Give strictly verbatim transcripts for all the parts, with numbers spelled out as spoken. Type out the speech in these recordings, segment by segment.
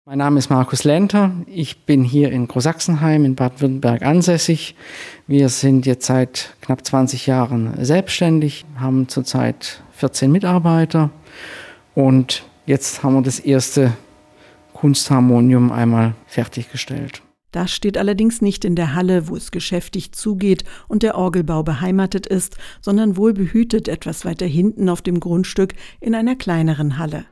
Mein Name ist Markus Lenter. Ich bin hier in Großsachsenheim in Baden-Württemberg ansässig. Wir sind jetzt seit knapp zwanzig Jahren selbstständig, haben zurzeit vierzehn Mitarbeiter und jetzt haben wir das erste Kunstharmonium einmal fertiggestellt. Das steht allerdings nicht in der Halle, wo es geschäftig zugeht und der Orgelbau beheimatet ist, sondern wohlbehütet etwas weiter hinten auf dem Grundstück in einer kleineren Halle.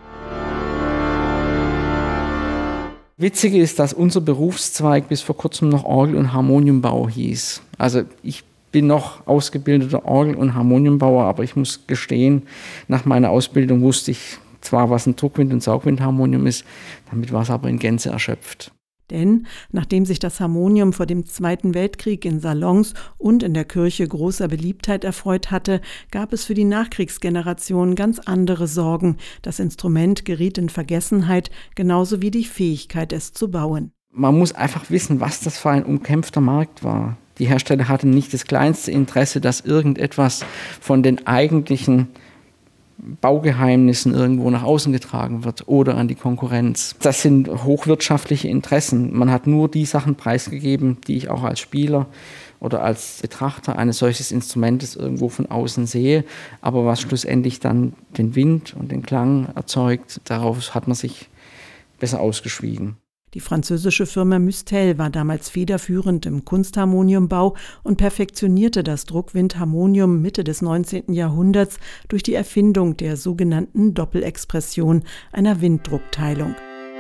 Witzige ist, dass unser Berufszweig bis vor kurzem noch Orgel- und Harmoniumbau hieß. Also ich bin noch ausgebildeter Orgel- und Harmoniumbauer, aber ich muss gestehen, nach meiner Ausbildung wusste ich zwar, was ein Druckwind- und Saugwindharmonium ist, damit war es aber in Gänze erschöpft. Denn nachdem sich das Harmonium vor dem Zweiten Weltkrieg in Salons und in der Kirche großer Beliebtheit erfreut hatte, gab es für die Nachkriegsgeneration ganz andere Sorgen. Das Instrument geriet in Vergessenheit, genauso wie die Fähigkeit, es zu bauen. Man muss einfach wissen, was das für ein umkämpfter Markt war. Die Hersteller hatten nicht das kleinste Interesse, dass irgendetwas von den eigentlichen Baugeheimnissen irgendwo nach außen getragen wird oder an die Konkurrenz. Das sind hochwirtschaftliche Interessen. Man hat nur die Sachen preisgegeben, die ich auch als Spieler oder als Betrachter eines solches Instrumentes irgendwo von außen sehe. Aber was schlussendlich dann den Wind und den Klang erzeugt, darauf hat man sich besser ausgeschwiegen. Die französische Firma Mustel war damals federführend im Kunstharmoniumbau und perfektionierte das Druckwindharmonium Mitte des neunzehnten Jahrhunderts durch die Erfindung der sogenannten Doppelexpression, einer Winddruckteilung.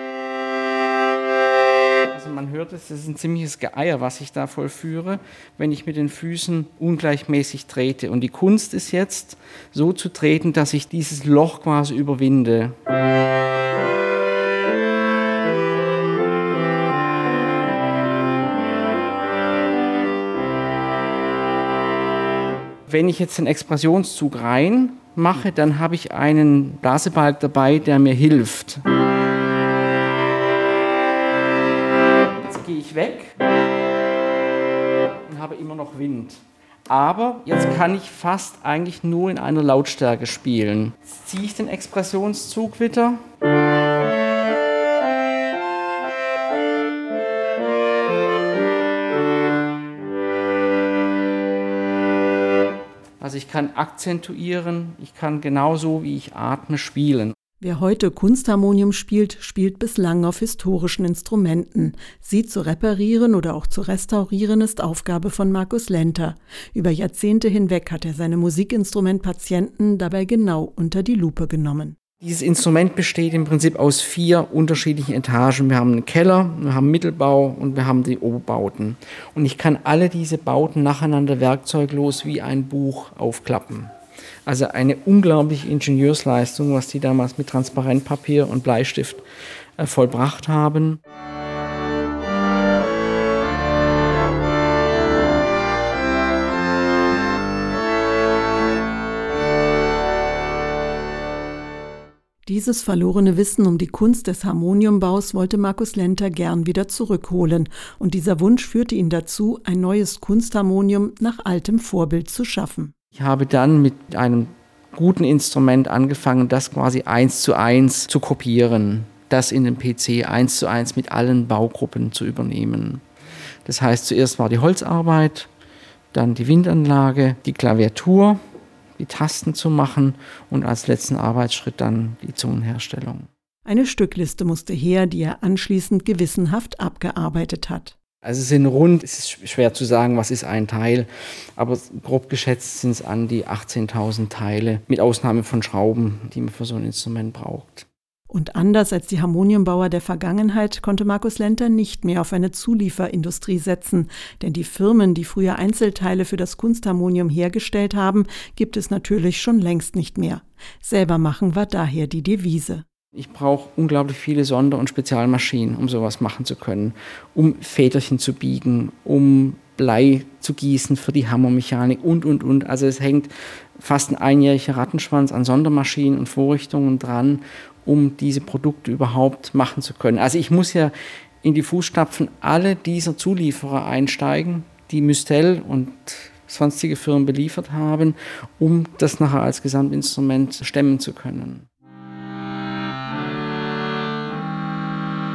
Also man hört es, das ist ein ziemliches Geeier, was ich da vollführe, wenn ich mit den Füßen ungleichmäßig trete. Und die Kunst ist jetzt, so zu treten, dass ich dieses Loch quasi überwinde. Wenn ich jetzt den Expressionszug rein mache, dann habe ich einen Blasebalg dabei, der mir hilft. Jetzt gehe ich weg und habe immer noch Wind. Aber jetzt kann ich fast eigentlich nur in einer Lautstärke spielen. Jetzt ziehe ich den Expressionszug wieder. Also ich kann akzentuieren, ich kann genauso wie ich atme spielen. Wer heute Kunstharmonium spielt, spielt bislang auf historischen Instrumenten. Sie zu reparieren oder auch zu restaurieren ist Aufgabe von Markus Lenter. Über Jahrzehnte hinweg hat er seine Musikinstrumentpatienten dabei genau unter die Lupe genommen. Dieses Instrument besteht im Prinzip aus vier unterschiedlichen Etagen. Wir haben einen Keller, wir haben Mittelbau und wir haben die Oberbauten. Und ich kann alle diese Bauten nacheinander werkzeuglos wie ein Buch aufklappen. Also eine unglaubliche Ingenieursleistung, was die damals mit Transparentpapier und Bleistift äh, vollbracht haben. Dieses verlorene Wissen um die Kunst des Harmoniumbaus wollte Markus Lenter gern wieder zurückholen. Und dieser Wunsch führte ihn dazu, ein neues Kunstharmonium nach altem Vorbild zu schaffen. Ich habe dann mit einem guten Instrument angefangen, das quasi eins zu eins zu kopieren, das in den P C eins zu eins mit allen Baugruppen zu übernehmen. Das heißt, zuerst war die Holzarbeit, dann die Windanlage, die Klaviatur, die Tasten zu machen und als letzten Arbeitsschritt dann die Zungenherstellung. Eine Stückliste musste her, die er anschließend gewissenhaft abgearbeitet hat. Also es sind rund, es ist schwer zu sagen, was ist ein Teil, aber grob geschätzt sind es an die achtzehntausend Teile, mit Ausnahme von Schrauben, die man für so ein Instrument braucht. Und anders als die Harmoniumbauer der Vergangenheit konnte Markus Lenter nicht mehr auf eine Zulieferindustrie setzen, denn die Firmen, die früher Einzelteile für das Kunstharmonium hergestellt haben, gibt es natürlich schon längst nicht mehr. Selber machen war daher die Devise. Ich brauche unglaublich viele Sonder- und Spezialmaschinen, um sowas machen zu können, um Federchen zu biegen, um Blei zu gießen für die Hammermechanik und, und, und. Also es hängt fast ein einjähriger Rattenschwanz an Sondermaschinen und Vorrichtungen dran, um diese Produkte überhaupt machen zu können. Also ich muss ja in die Fußstapfen aller dieser Zulieferer einsteigen, die Mustel und sonstige Firmen beliefert haben, um das nachher als Gesamtinstrument stemmen zu können.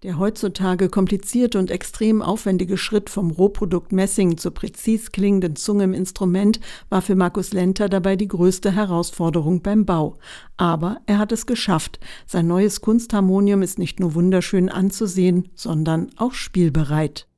Der heutzutage komplizierte und extrem aufwendige Schritt vom Rohprodukt Messing zur präzis klingenden Zunge im Instrument war für Markus Lenter dabei die größte Herausforderung beim Bau. Aber er hat es geschafft. Sein neues Kunstharmonium ist nicht nur wunderschön anzusehen, sondern auch spielbereit.